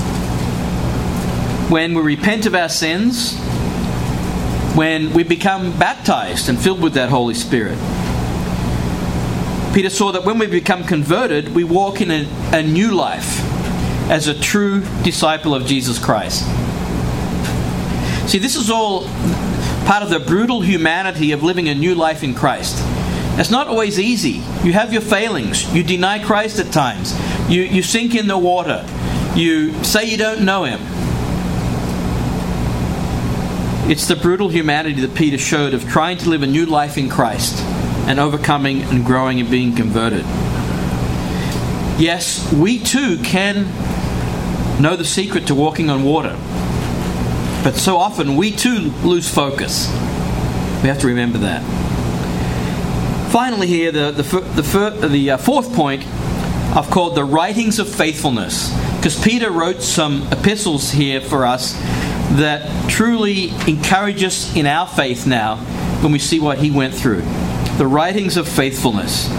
when we repent of our sins, when we become baptized and filled with that Holy Spirit. Peter saw that when we become converted, we walk in a new life as a true disciple of Jesus Christ. See, this is all part of the brutal humanity of living a new life in Christ. It's not always easy. You have your failings. You deny Christ at times. You sink in the water. You say you don't know Him. It's the brutal humanity that Peter showed of trying to live a new life in Christ and overcoming and growing and being converted. Yes, we too can know the secret to walking on water. But so often we too lose focus. We have to remember that. Finally here, the fourth point I've called the writings of faithfulness. Because Peter wrote some epistles here for us that truly encourage us in our faith now when we see what he went through. The writings of faithfulness.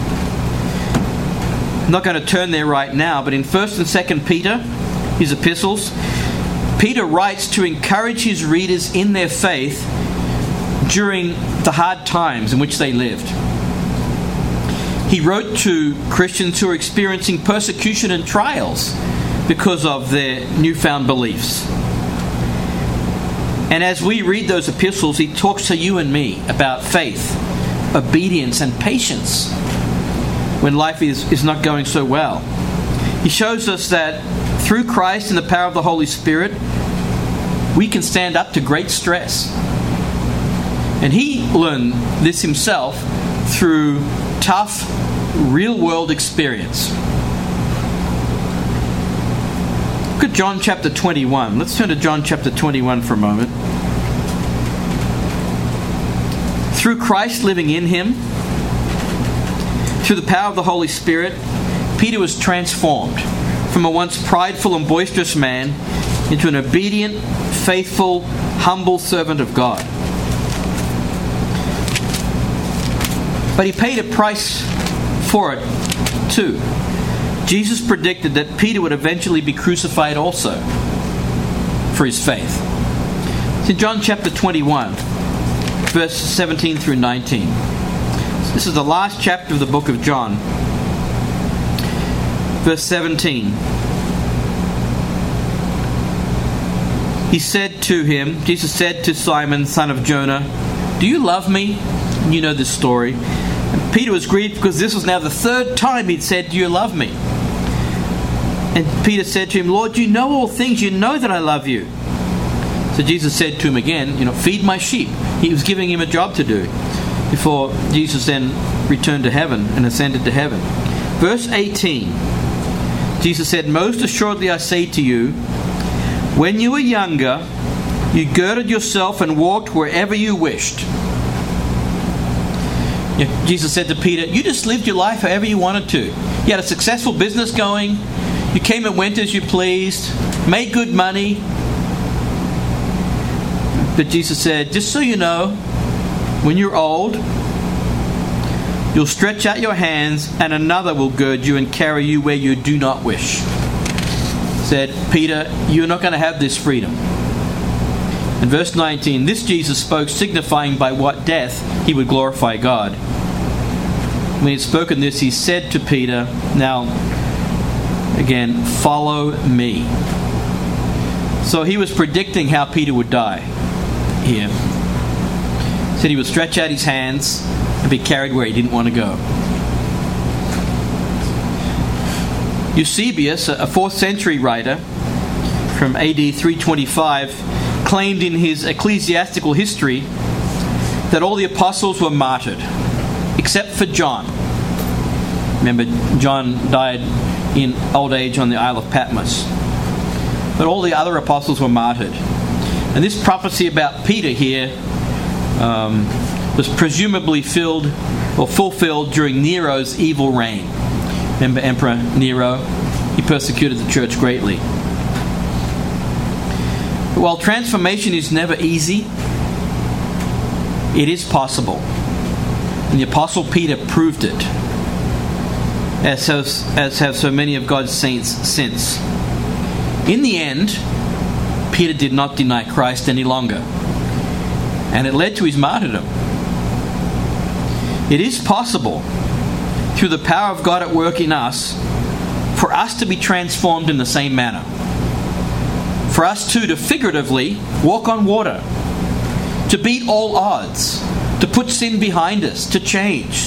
I'm not going to turn there right now, but in 1st and 2nd Peter, his epistles, Peter writes to encourage his readers in their faith during the hard times in which they lived. He wrote to Christians who are experiencing persecution and trials because of their newfound beliefs. And as we read those epistles, he talks to you and me about faith, obedience, and patience when life is not going so well. He shows us that through Christ and the power of the Holy Spirit, we can stand up to great stress. And he learned this himself through tough, real-world experience. Look at John chapter 21. Let's turn to John chapter 21 for a moment. through Christ living in him, through the power of the Holy Spirit, Peter was transformed from a once prideful and boisterous man into an obedient, faithful, humble servant of God. But he paid a price for it too. Jesus predicted that Peter would eventually be crucified also for his faith. It's in John chapter 21, verse 17 through 19. This is the last chapter of the book of John. Verse 17. He said to him, Jesus said to Simon, son of Jonah, "Do you love me?" You know this story. And Peter was grieved because this was now the third time he'd said, "Do you love me?" And Peter said to him, "Lord, you know all things. You know that I love you." So Jesus said to him again, "Feed my sheep." He was giving him a job to do before Jesus then returned to heaven and ascended to heaven. Verse 18. Jesus said, "Most assuredly I say to you, when you were younger, you girded yourself and walked wherever you wished." Jesus said to Peter, you just lived your life however you wanted to. You had a successful business going. You came and went as you pleased. Made good money. But Jesus said, just so you know, when you're old, you'll stretch out your hands and another will gird you and carry you where you do not wish. Said, Peter, you're not going to have this freedom. In verse 19, this Jesus spoke, signifying by what death he would glorify God. When he had spoken this, he said to Peter, now, again, follow me. So he was predicting how Peter would die here. He said he would stretch out his hands and be carried where he didn't want to go. Eusebius, a 4th century writer from AD 325, claimed in his ecclesiastical history that all the apostles were martyred, except for John. Remember, John died in old age on the Isle of Patmos. But all the other apostles were martyred. And this prophecy about Peter here was presumably fulfilled during Nero's evil reign. Remember Emperor Nero? He persecuted the church greatly. But while transformation is never easy, it is possible. And the Apostle Peter proved it, as have so many of God's saints since. In the end, Peter did not deny Christ any longer, and it led to his martyrdom. It is possible, through the power of God at work in us, for us to be transformed in the same manner. For us too to figuratively walk on water, to beat all odds, to put sin behind us, to change.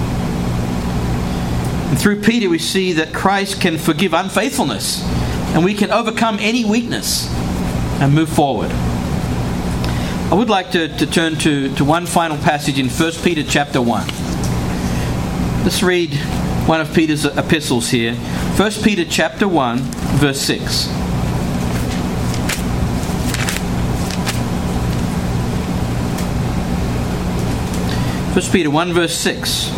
And through Peter we see that Christ can forgive unfaithfulness, and we can overcome any weakness and move forward. I would like to turn to one final passage in 1 Peter chapter 1. Let's read one of Peter's epistles here. 1 Peter chapter 1, verse 6. 1 Peter 1, verse 6.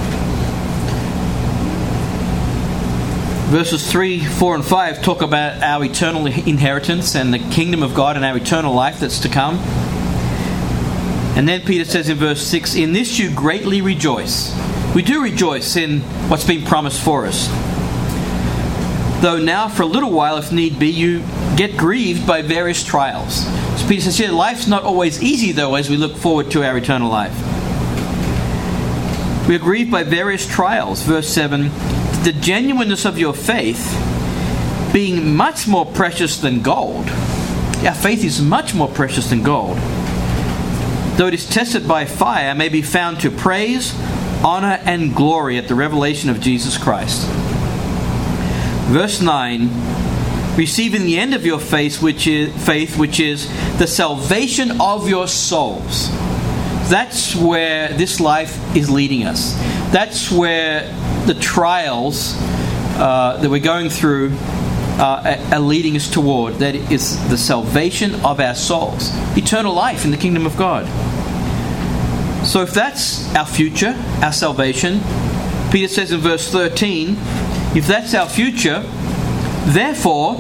Verses 3, 4, and 5 talk about our eternal inheritance and the kingdom of God and our eternal life that's to come. And then Peter says in verse 6, in this you greatly rejoice. We do rejoice in what's been promised for us. Though now for a little while, if need be, you get grieved by various trials. So Peter says here, life's not always easy though as we look forward to our eternal life. We are grieved by various trials. Verse 7, the genuineness of your faith being much more precious than gold. Our faith is much more precious than gold. Though it is tested by fire, may be found to praise, honor, and glory at the revelation of Jesus Christ. Verse 9, receiving the end of your faith, which is the salvation of your souls. That's where this life is leading us. That's where the trials that we're going through are leading us toward. That is the salvation of our souls. Eternal life in the kingdom of God. So if that's our future, our salvation, Peter says in verse 13, if that's our future, therefore,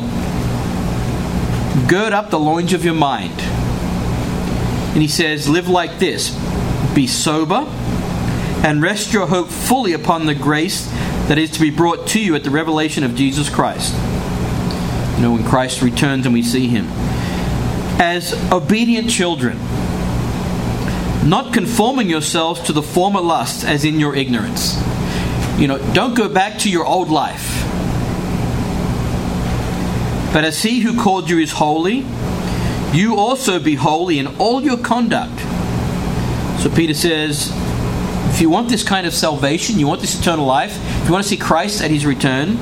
gird up the loins of your mind. And he says, live like this. Be sober and rest your hope fully upon the grace that is to be brought to you at the revelation of Jesus Christ. You know, when Christ returns and we see Him. As obedient children, not conforming yourselves to the former lusts as in your ignorance. You know, don't go back to your old life. But as He who called you is holy, you also be holy in all your conduct. So Peter says, if you want this kind of salvation, you want this eternal life, if you want to see Christ at His return,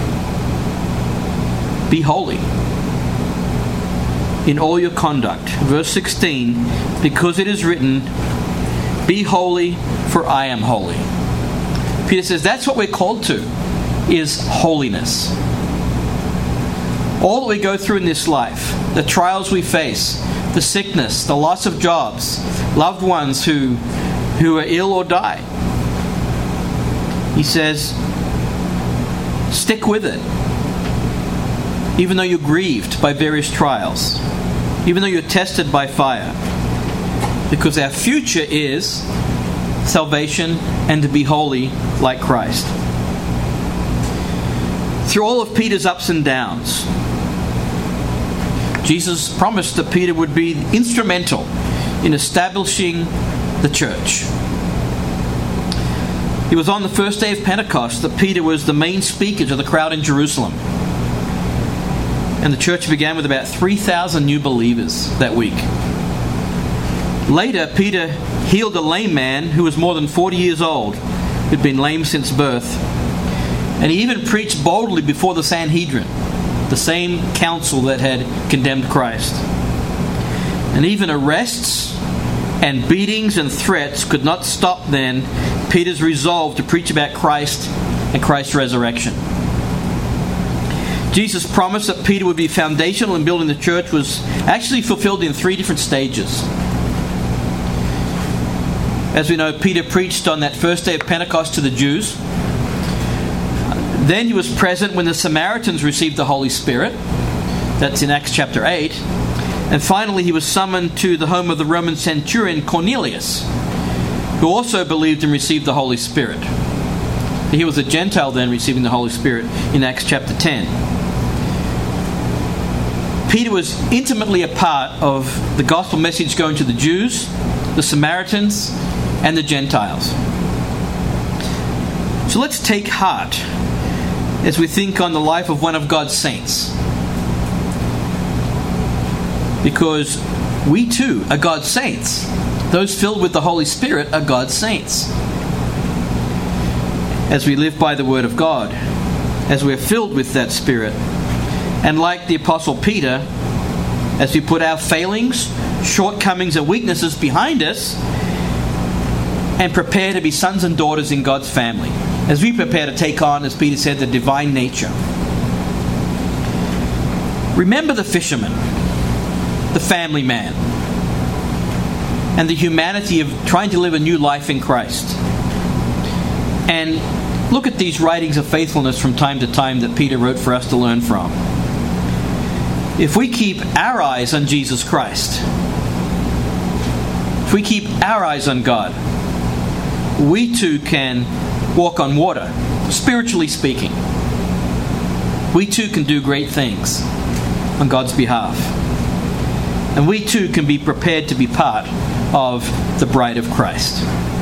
be holy in all your conduct. Verse 16, because it is written, be holy, for I am holy. Peter says that's what we're called to, is holiness. All that we go through in this life, the trials we face, the sickness, the loss of jobs, loved ones who are ill or die. He says, stick with it. Even though you're grieved by various trials, even though you're tested by fire, because our future is salvation and to be holy like Christ. Through all of Peter's ups and downs, Jesus promised that Peter would be instrumental in establishing the church. It was on the first day of Pentecost that Peter was the main speaker to the crowd in Jerusalem. And the church began with about 3,000 new believers that week. Later, Peter healed a lame man who was more than 40 years old, who'd been lame since birth. And he even preached boldly before the Sanhedrin, the same council that had condemned Christ. And even arrests and beatings and threats could not stop then Peter's resolve to preach about Christ and Christ's resurrection. Jesus' promise that Peter would be foundational in building the church was actually fulfilled in 3 different stages. As we know, Peter preached on that first day of Pentecost to the Jews. Then he was present when the Samaritans received the Holy Spirit. That's in Acts chapter 8. And finally, he was summoned to the home of the Roman centurion Cornelius, who also believed and received the Holy Spirit. He was a Gentile then receiving the Holy Spirit in Acts chapter 10. Peter was intimately a part of the gospel message going to the Jews, the Samaritans, and the Gentiles. So let's take heart as we think on the life of one of God's saints. Because we too are God's saints. Those filled with the Holy Spirit are God's saints. As we live by the Word of God, as we're filled with that Spirit, and like the Apostle Peter, as we put our failings, shortcomings, and weaknesses behind us, and prepare to be sons and daughters in God's family, as we prepare to take on, as Peter said, the divine nature. Remember the fisherman, the family man, and the humanity of trying to live a new life in Christ. And look at these writings of faithfulness from time to time that Peter wrote for us to learn from. If we keep our eyes on Jesus Christ, if we keep our eyes on God, we too can walk on water, spiritually speaking. We too can do great things on God's behalf. And we too can be prepared to be part of the bride of Christ.